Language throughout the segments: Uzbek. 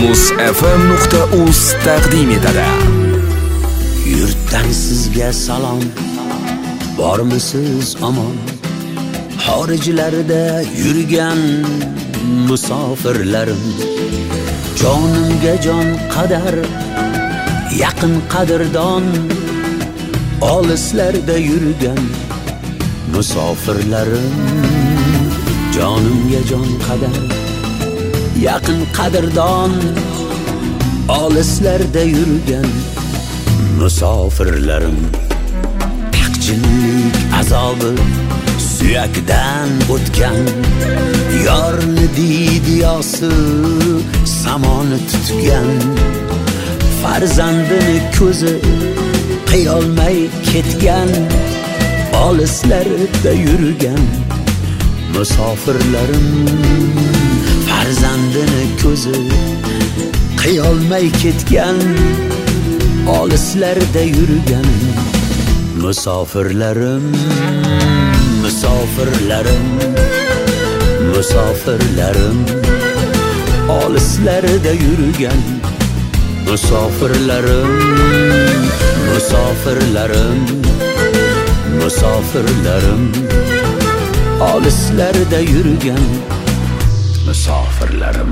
muzfm.uz taqdim etadi. Yurtdan sizga salom, bormisiz omon? Xorijlarda yurgan musofirlarim, jonimga jon qadar, yaqin qadrdon, olislarda yurgan musofirlarim, jonimga jon qadar, yaqin qadrdon, olislarda yurgan musofirlarim. Taqchillik azobi suyakdan o'tgan, yorni didiyosi samoni tutgan, farzandini ko'zi qiyolmay ketgan, olislarda yurgan musofirlarim. Farzandini ko'zi qiyolmay ketgan, olislarda yurgan musofirlarim. Musofirlarim, musofirlarim, olislarda yurgan musofirlarim. Musofirlarim, musofirlarim, olislarda yurgan musofirlarim.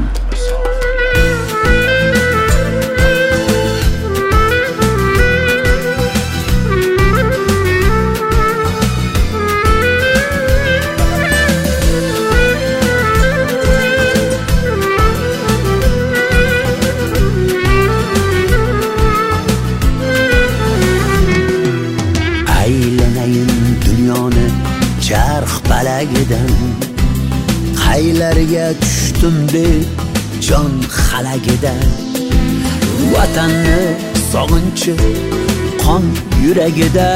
Charx balagidan qaylarga tushdim deb jon xalagida, vatanni sog'inchi qon yuragida,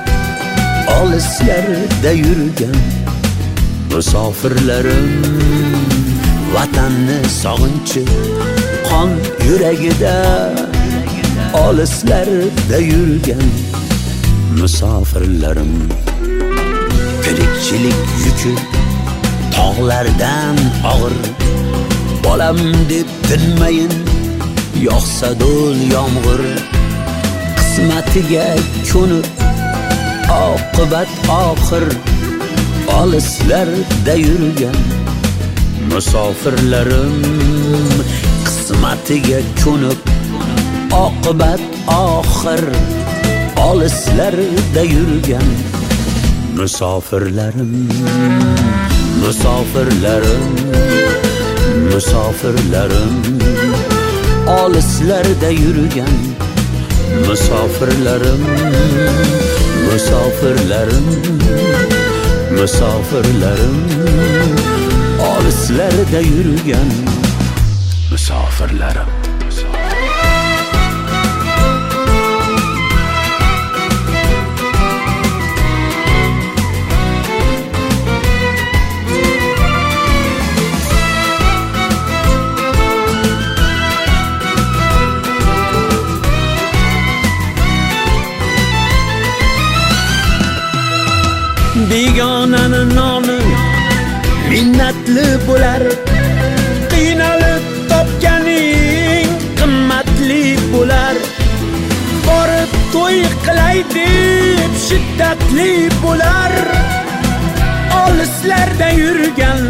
olislarda yurgan musofirlarim. Vatanni sog'inchi qon yuragida, olislarda yurgan musofirlarim. Tirikchilik yuki tog'lardan og'ir, bolam deb tinmayin yog'sa do'l yomg'ir, qismatiga ko'nib oqibat oxir, olislarda yurgan musofirlarim. Qismatiga ko'nib oqibat oxir, olislarda yurgan musofirlarim. Musofirlarim, musofirlarim, olislarda yurgan musofirlarim. Musofirlarim, musofirlarim, olislarda yurgan musofirlarim. Begonani noni minnatli bo'lar, qiynalib topganing qimmatli bo'lar. Borib to'y qilay deb shiddatli bo'lar, olislarda yurgan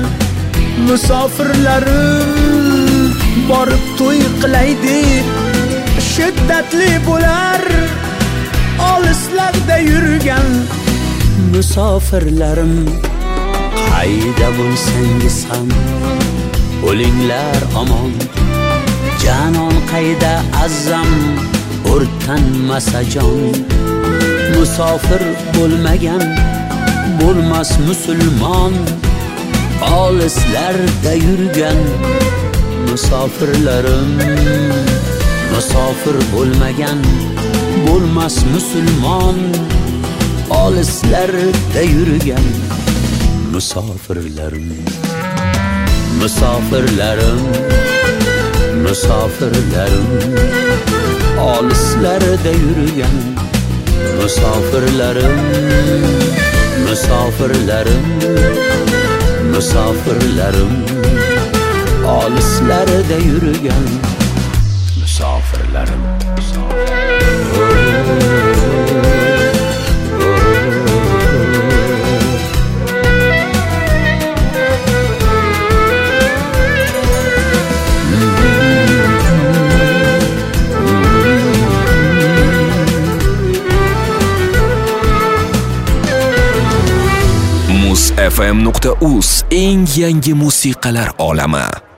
musofirlarim. Borib to'y qilay deb shiddatli bo'lar, olislarda yurgan musofirlarim. Qayda bo'lsangiz ham o'linglar omon, janon qayda azzam o'rtanmasa jon. Musofir bo'lmagan bo'lmas musulmon, olislarda yurgan musofirlarim. Musofir bo'lmagan bo'lmas musulmon, olislarda yurgan musofirlarim. Musofirlarim, musofirlarim, olislarda yurgan musofirlarim. Musofirlarim, musofirlarim, olislarda yurgan ko'llarim Muzfm.uz eng yangi musiqalar olami.